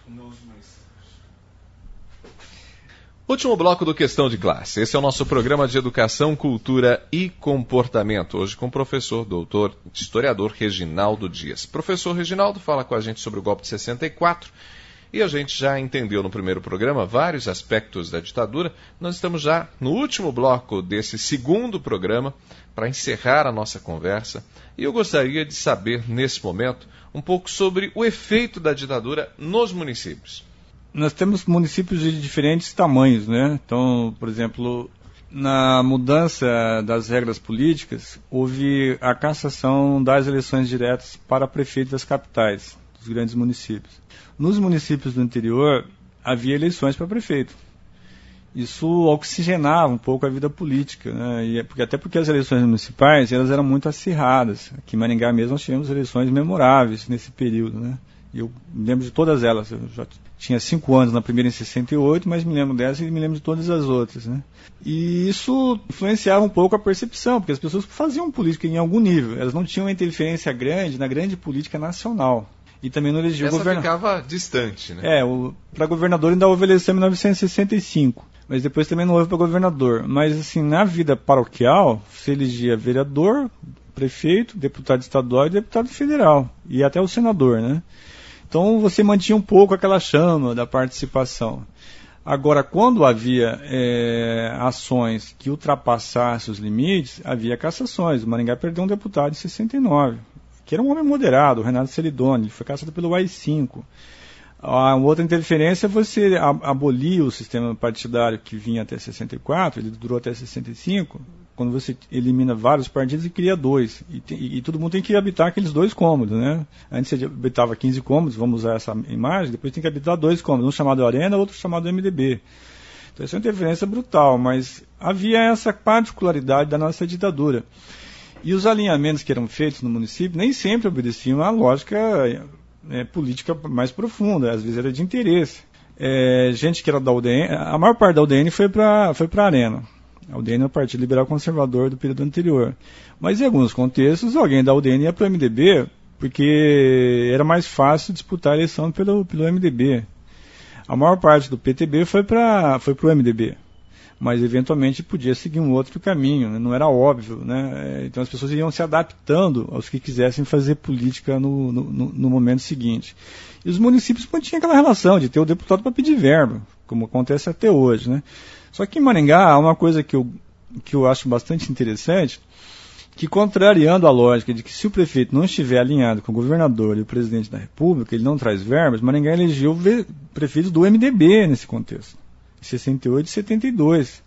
nos municípios. Último bloco do Questão de Classe. Esse é o nosso programa de Educação, Cultura e Comportamento. Hoje com o professor, doutor, historiador Reginaldo Dias. Professor Reginaldo fala com a gente sobre o golpe de 64. E a gente já entendeu no primeiro programa vários aspectos da ditadura. Nós estamos já no último bloco desse segundo programa para encerrar a nossa conversa. E eu gostaria de saber, nesse momento, um pouco sobre o efeito da ditadura nos municípios. Nós temos municípios de diferentes tamanhos, né? Então, por exemplo, na mudança das regras políticas, houve a cassação das eleições diretas para prefeito das capitais, dos grandes municípios. Nos municípios do interior, havia eleições para prefeito. Isso oxigenava um pouco a vida política, né? Até porque as eleições municipais elas eram muito acirradas. Aqui em Maringá mesmo nós tivemos eleições memoráveis nesse período, né? Eu me lembro de todas elas. Eu já tinha 5 anos na primeira em 68, mas me lembro dessa e me lembro de todas as outras, né? E isso influenciava um pouco a percepção, porque as pessoas faziam política em algum nível. Elas não tinham uma interferência grande na grande política nacional. E também não elegia o governador. Essa ficava distante, né? Para governador ainda houve eleição em 1965, mas depois também não houve para governador. Mas assim, na vida paroquial, se elegia vereador, prefeito, deputado estadual e deputado federal, e até o senador, né? Então você mantinha um pouco aquela chama da participação. Agora, quando havia ações que ultrapassassem os limites, havia cassações. O Maringá perdeu um deputado em 69. Que era um homem moderado, o Renato Celidoni, ele foi caçado pelo AI-5. A outra interferência foi você abolir o sistema partidário que vinha até 64, ele durou até 65, quando você elimina vários partidos e cria 2. E todo mundo tem que habitar aqueles 2 cômodos, né? Antes você habitava 15 cômodos, vamos usar essa imagem, depois tem que habitar 2 cômodos, um chamado Arena, outro chamado MDB. Então essa é uma interferência brutal, mas havia essa particularidade da nossa ditadura. E os alinhamentos que eram feitos no município nem sempre obedeciam à lógica política mais profunda, às vezes era de interesse. Gente que era da UDN, a maior parte da UDN foi para a Arena. A UDN é o Partido Liberal Conservador do período anterior. Mas em alguns contextos, alguém da UDN ia para o MDB, porque era mais fácil disputar a eleição pelo MDB. A maior parte do PTB foi para o MDB. Mas eventualmente podia seguir um outro caminho, né? Não era óbvio, né? Então as pessoas iam se adaptando aos que quisessem fazer política no momento seguinte. E os municípios mantinham aquela relação de ter o deputado para pedir verba, como acontece até hoje, né? Só que em Maringá há uma coisa que eu acho bastante interessante, que contrariando a lógica de que se o prefeito não estiver alinhado com o governador e o presidente da República, ele não traz verbas, Maringá elegeu prefeitos do MDB nesse contexto. 68 e 72.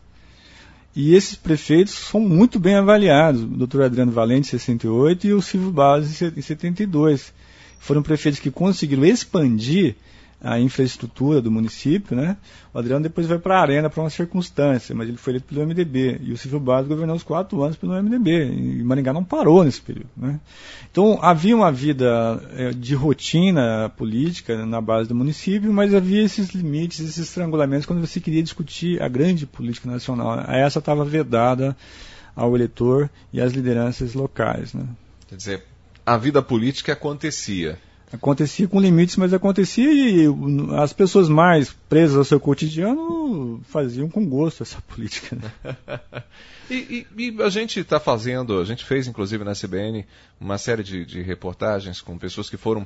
E esses prefeitos são muito bem avaliados. O doutor Adriano Valente, em 68, e o Silvio Barros, em 72. Foram prefeitos que conseguiram expandir a infraestrutura do município, né? O Adriano depois vai para a Arena para uma circunstância, mas ele foi eleito pelo MDB. E o Silvio Barros governou os 4 anos pelo MDB. E Maringá não parou nesse período, né? Então havia uma vida de rotina política na base do município, mas havia esses limites, esses estrangulamentos quando você queria discutir a grande política nacional. Essa estava vedada ao eleitor e às lideranças locais, né? Quer dizer, a vida política acontecia. Acontecia com limites, mas acontecia e as pessoas mais presas ao seu cotidiano faziam com gosto essa política, né? E a gente a gente fez inclusive na CBN uma série de reportagens com pessoas que foram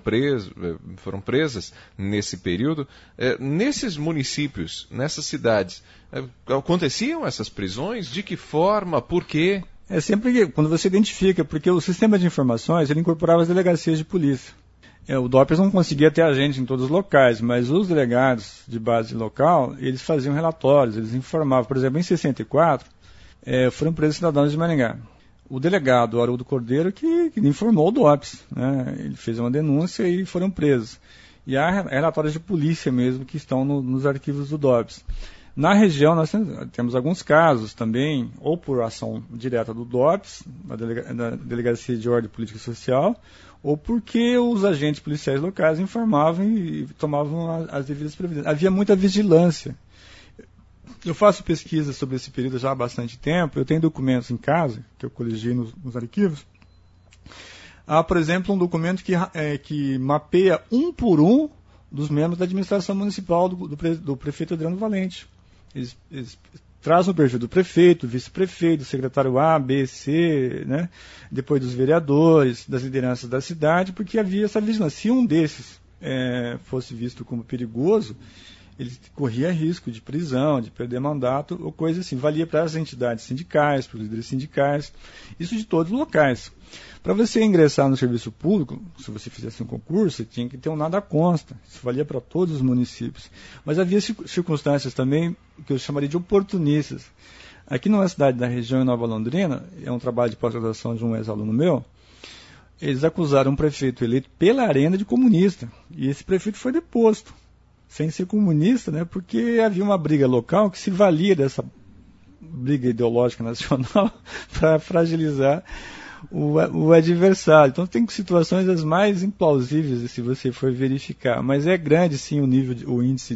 presas nesse período. Nesses municípios, nessas cidades, aconteciam essas prisões? De que forma? Por quê? É sempre quando você identifica, porque o sistema de informações ele incorporava as delegacias de polícia. O DOPS não conseguia ter agente em todos os locais, mas os delegados de base local, eles faziam relatórios, eles informavam. Por exemplo, em 64, foram presos cidadãos de Maringá. O delegado Haroldo Cordeiro que informou o DOPS, né? Ele fez uma denúncia e foram presos. E há relatórios de polícia mesmo que estão nos arquivos do DOPS. Na região nós temos alguns casos também, ou por ação direta do DOPS, da Delegacia de Ordem Política e Social, ou porque os agentes policiais locais informavam e tomavam as devidas providências. Havia muita vigilância. Eu faço pesquisa sobre esse período já há bastante tempo, eu tenho documentos em casa, que eu colegiei nos arquivos. Há, por exemplo, um documento que mapeia um por um dos membros da administração municipal do prefeito Adriano Valente. Eles trazem o perfil do prefeito, vice-prefeito, secretário A, B, C, né? Depois dos vereadores, das lideranças da cidade, porque havia essa vigilância. Se um desses fosse visto como perigoso, ele corria risco de prisão, de perder mandato, ou coisa assim. Valia para as entidades sindicais, para os líderes sindicais, isso de todos os locais. Para você ingressar no serviço público, se você fizesse um concurso, você tinha que ter um nada consta. Isso valia para todos os municípios. Mas havia circunstâncias também que eu chamaria de oportunistas. Aqui numa cidade da região, em Nova Londrina, é um trabalho de pós-graduação de um ex-aluno meu, eles acusaram um prefeito eleito pela Arena de comunista. E esse prefeito foi deposto, sem ser comunista, né, porque havia uma briga local que se valia dessa briga ideológica nacional para fragilizar o adversário. Então tem situações as mais implausíveis se você for verificar, mas é grande sim o índice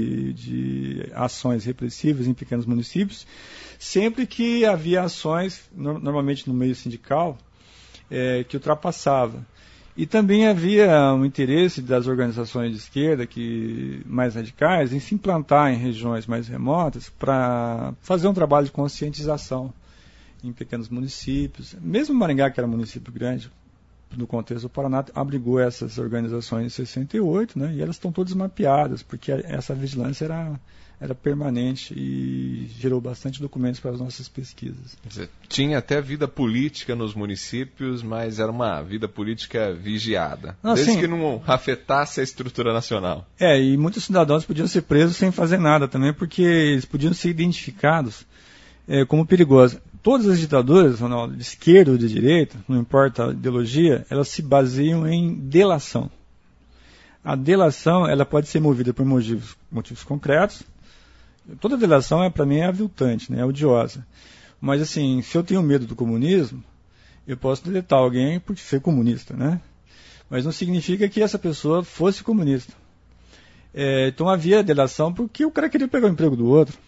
de ações repressivas em pequenos municípios, sempre que havia ações, normalmente no meio sindical, que ultrapassava. E também havia um interesse das organizações de esquerda mais radicais em se implantar em regiões mais remotas para fazer um trabalho de conscientização em pequenos municípios. Mesmo Maringá, que era um município grande, no contexto do Paraná, abrigou essas organizações em 68, né, e elas estão todas mapeadas, porque essa vigilância era permanente e gerou bastante documentos para as nossas pesquisas. Quer dizer, tinha até vida política nos municípios, mas era uma vida política vigiada, desde que não afetasse a estrutura nacional. E muitos cidadãos podiam ser presos sem fazer nada também, porque eles podiam ser identificados como perigosos. Todas as ditaduras, Ronaldo, de esquerda ou de direita, não importa a ideologia, elas se baseiam em delação. A delação ela pode ser movida por motivos concretos. Toda delação, para mim, é aviltante, né? É odiosa. Mas, assim, se eu tenho medo do comunismo, eu posso deletar alguém por ser comunista, né? Mas não significa que essa pessoa fosse comunista. Então havia delação porque o cara queria pegar o emprego do outro.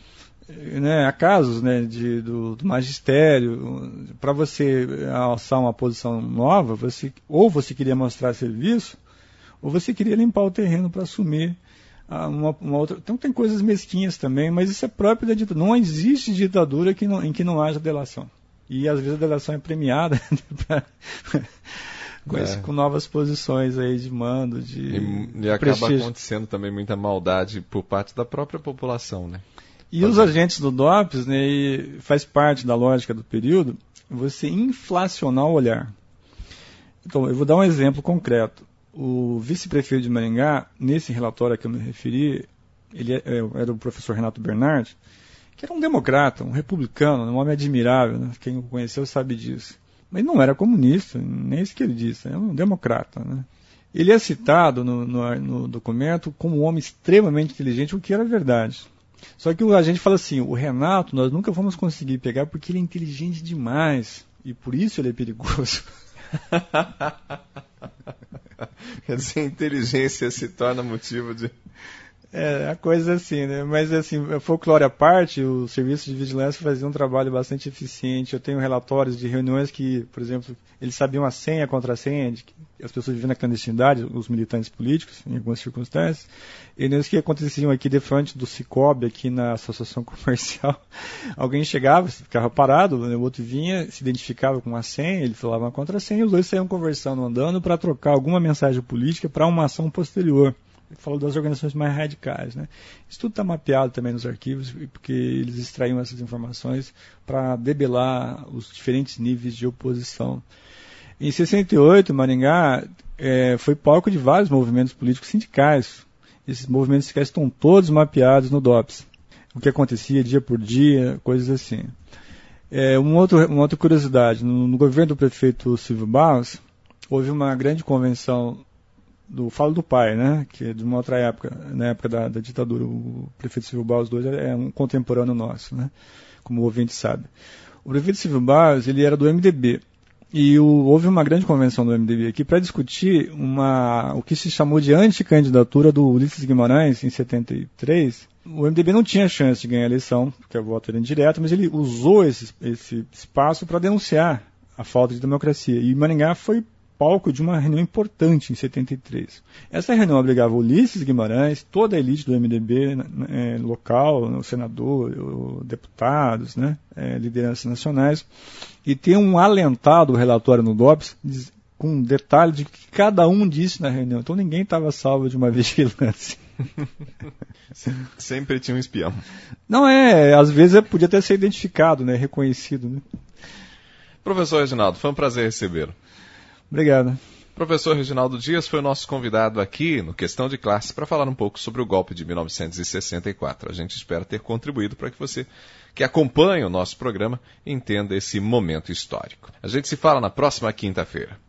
Há casos, né, do magistério, para você alçar uma posição nova, ou você queria mostrar serviço, ou você queria limpar o terreno para assumir uma outra. Então tem coisas mesquinhas também, mas isso é próprio da ditadura. Não existe ditadura em que não haja delação. E às vezes a delação é premiada com novas posições aí de mando, e acaba acontecendo também muita maldade por parte da própria população, né? E os agentes do DOPS, né, e faz parte da lógica do período, você inflacionar o olhar. Então, eu vou dar um exemplo concreto. O vice-prefeito de Maringá, nesse relatório a que eu me referi, ele era o professor Renato Bernardi, que era um democrata, um republicano, um homem admirável, né? Quem o conheceu sabe disso. Mas não era comunista, nem esquerdista, era um democrata, né? Ele é citado no documento como um homem extremamente inteligente, o que era verdade. Só que a gente fala assim, o Renato nós nunca vamos conseguir pegar porque ele é inteligente demais e por isso ele é perigoso. Quer dizer, a inteligência se torna motivo de... A coisa assim, né? Mas assim, folclore à parte, o serviço de vigilância fazia um trabalho bastante eficiente. Eu tenho relatórios de reuniões que, por exemplo, eles sabiam a senha, a contrassenha, de que as pessoas viviam na clandestinidade, os militantes políticos, em algumas circunstâncias. Reuniões que aconteciam aqui de frente do Cicobi, aqui na Associação Comercial. Alguém chegava, ficava parado, o outro vinha, se identificava com uma senha, ele falava uma contrassenha, e os dois saíam conversando, andando, para trocar alguma mensagem política para uma ação posterior. Falou das organizações mais radicais, né? Isso tudo está mapeado também nos arquivos, porque eles extraíam essas informações para debelar os diferentes níveis de oposição. Em 68, Maringá foi palco de vários movimentos políticos sindicais. Esses movimentos sindicais estão todos mapeados no DOPS. O que acontecia dia por dia, coisas assim. Uma outra curiosidade, no governo do prefeito Silvio Barros, houve uma grande convenção Falo do Pai, né, que é de uma outra época, na época da ditadura. O prefeito Silvio Barros II é um contemporâneo nosso, né, como o ouvinte sabe. O prefeito Silvio Barros, ele era do MDB, e houve uma grande convenção do MDB aqui para discutir o que se chamou de anticandidatura do Ulisses Guimarães, em 73. O MDB não tinha chance de ganhar a eleição, porque a voto era indireto, mas ele usou esse espaço para denunciar a falta de democracia. E Maringá foi palco de uma reunião importante em 73. Essa reunião obrigava Ulisses Guimarães, toda a elite do MDB local, o senador, deputados, né, lideranças nacionais, e tem um alentado relatório no DOPS com um detalhe de que cada um disse na reunião. Então ninguém estava salvo de uma vigilância. Sempre tinha um espião. Não às vezes podia até ser identificado, né, reconhecido, né? Professor Reginaldo, foi um prazer recebê-lo. Obrigado. Professor Reginaldo Dias foi o nosso convidado aqui no Questão de Classe para falar um pouco sobre o golpe de 1964. A gente espera ter contribuído para que você que acompanha o nosso programa entenda esse momento histórico. A gente se fala na próxima quinta-feira.